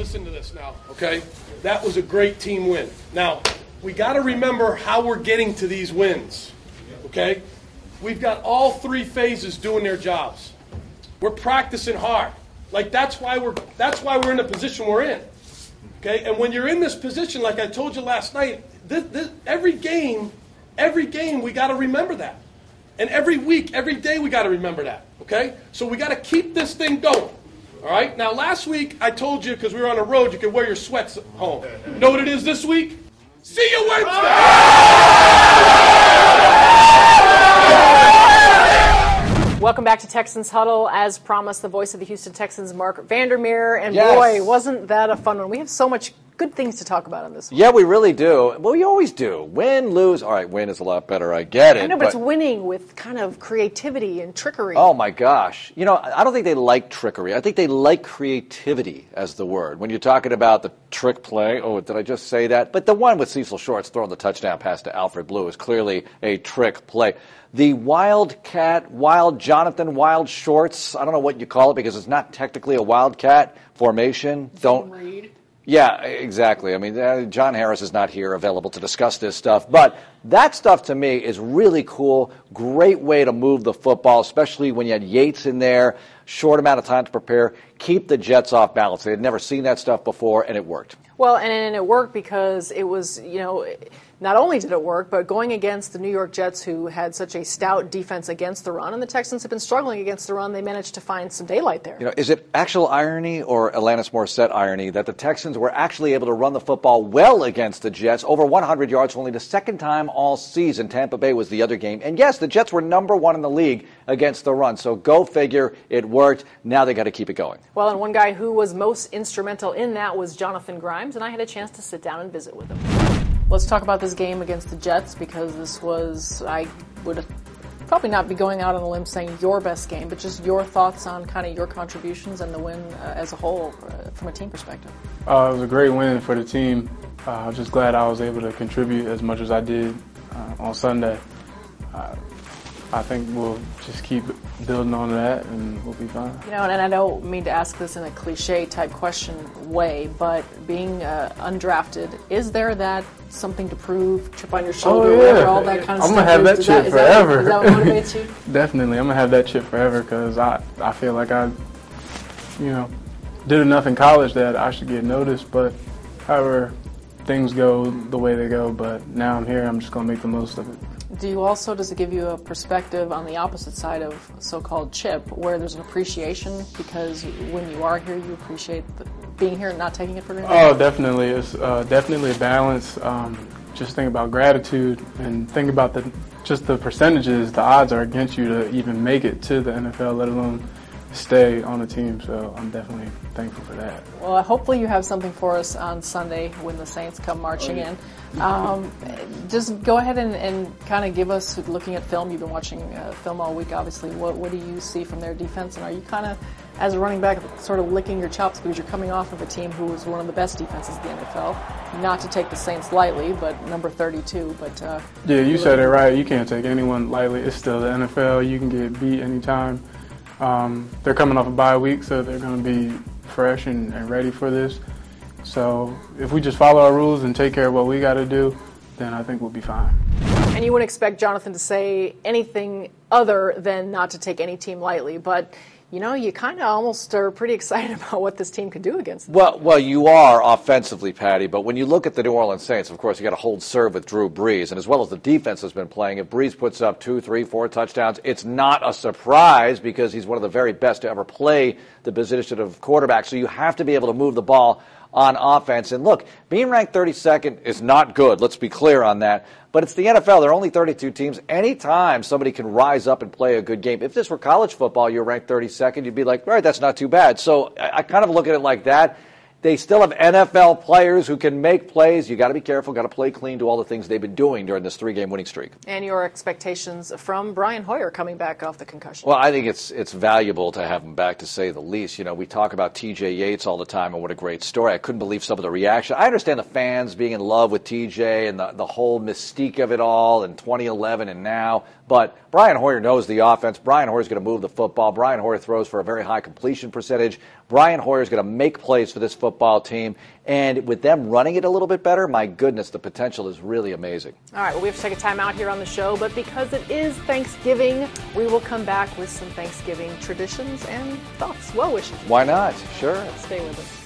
listen to this now, okay? That was a great team win. Now, we got to remember how we're getting to these wins, okay? We've got all three phases doing their jobs. We're practicing hard. Like that's why we're in the position we're in. Okay? And when you're in this position, like I told you last night, every game we got to remember that. And every week, every day we got to remember that. Okay? So we got to keep this thing going. All right? Now last week I told you because we were on the road you could wear your sweats home. You know what it is this week? See you Wednesday. Welcome back to Texans Huddle. As promised, the voice of the Houston Texans, Mark Vandermeer. And yes. Boy, wasn't that a fun one. We have so much good things to talk about on this one. Yeah, we really do. Well, we always do. Win, lose. All right, win is a lot better. I get it. I know, but it's winning with kind of creativity and trickery. Oh, my gosh. You know, I don't think they like trickery. I think they like creativity as the word. When you're talking about the trick play, oh, did I just say that? But the one with Cecil Shorts throwing the touchdown pass to Alfred Blue is clearly a trick play. The Wildcat, Wild Jonathan, Wild Shorts, I don't know what you call it because it's not technically a Wildcat formation. Don't read. Yeah, exactly. I mean, John Harris is not here available to discuss this stuff, but that stuff to me is really cool. Great way to move the football, especially when you had Yates in there, short amount of time to prepare, keep the Jets off balance. They had never seen that stuff before, and it worked. Well, and it worked because it was, you know, not only did it work, but going against the New York Jets, who had such a stout defense against the run, and the Texans have been struggling against the run, they managed to find some daylight there. You know, is it actual irony or Alanis Morissette irony that the Texans were actually able to run the football well against the Jets, over 100 yards for only the second time all season? Tampa Bay was the other game. And yes, the Jets were number one in the league against the run. So go figure, it worked. Now they got to keep it going. Well, and one guy who was most instrumental in that was Jonathan Grimes, and I had a chance to sit down and visit with him. Let's talk about this game against the Jets, because this was, I would probably not be going out on a limb saying your best game, but just your thoughts on kind of your contributions and the win as a whole from a team perspective. It was a great win for the team. I'm just glad I was able to contribute as much as I did on Sunday. I think we'll just keep building on that and we'll be fine. You know, and I don't mean to ask this in a cliche type question way, but being undrafted, is there that something to prove, chip on your shoulder, whatever, all that kind of stuff? I'm going to have that chip forever. Is that what motivates you? Definitely. I'm going to have that chip forever because I feel like I, you know, did enough in college that I should get noticed, but however things go the way they go, but now I'm here, I'm just going to make the most of it. Does it give you a perspective on the opposite side of so-called chip, where there's an appreciation because when you are here, you appreciate being here and not taking it for granted? Oh, definitely. It's definitely a balance. Just think about gratitude and think about the percentages. The odds are against you to even make it to the NFL, let alone stay on the team. So I'm definitely thankful for that. Well, hopefully you have something for us on Sunday when the Saints come marching in. Just go ahead and kind of give us, looking at film, you've been watching film all week obviously, what do you see from their defense, and are you kind of, as a running back, sort of licking your chops because you're coming off of a team who was one of the best defenses in the NFL? Not to take the Saints lightly, but number 32. But yeah, you said it right. You can't take anyone lightly. It's still the NFL. You can get beat anytime. They're coming off a bye week, so they're going to be fresh and ready for this. So if we just follow our rules and take care of what we got to do, then I think we'll be fine. And you wouldn't expect Jonathan to say anything other than not to take any team lightly, but you know, you kind of almost are pretty excited about what this team could do against them. Well, you are offensively, Patty, but when you look at the New Orleans Saints, of course, you got to hold serve with Drew Brees, and as well as the defense has been playing, if Brees puts up 2, 3, 4 touchdowns, it's not a surprise because he's one of the very best to ever play the position of quarterback. So you have to be able to move the ball on offense. And look, being ranked 32nd is not good. Let's be clear on that. But it's the NFL. There are only 32 teams. Anytime somebody can rise up and play a good game. If this were college football, you're ranked 32nd, you'd be like, all right, that's not too bad. So I kind of look at it like that. They still have NFL players who can make plays. You got to be careful, got to play clean, do all the things they've been doing during this 3-game winning streak. And your expectations from Brian Hoyer coming back off the concussion? Well, I think it's valuable to have him back, to say the least. You know, we talk about T.J. Yates all the time, and what a great story. I couldn't believe some of the reaction. I understand the fans being in love with T.J. and the whole mystique of it all in 2011 and now. But Brian Hoyer knows the offense. Brian Hoyer's going to move the football. Brian Hoyer throws for a very high completion percentage. Brian Hoyer's going to make plays for this football team. And with them running it a little bit better, my goodness, the potential is really amazing. All right, well, we have to take a time out here on the show, but because it is Thanksgiving, we will come back with some Thanksgiving traditions and thoughts, well wishes. Why not? Sure. Stay with us.